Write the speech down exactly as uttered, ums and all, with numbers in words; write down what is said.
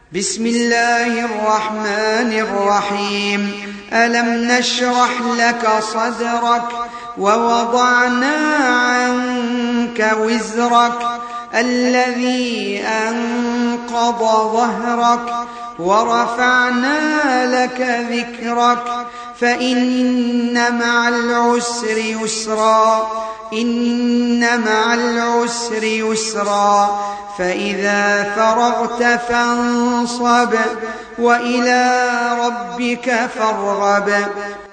بسم الله الرحمن الرحيم ألم نشرح لك صدرك ووضعنا عنك وزرك الذي أنقض ظهرك ورفعنا لك ذكرك فإن مع العسر يسرا إن مع العسر يسرا فإذا فرغت فانصب وإلى ربك فارغب